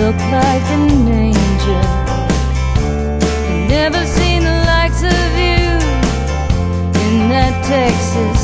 look like an angel. I've never seen the likes of you in that Texas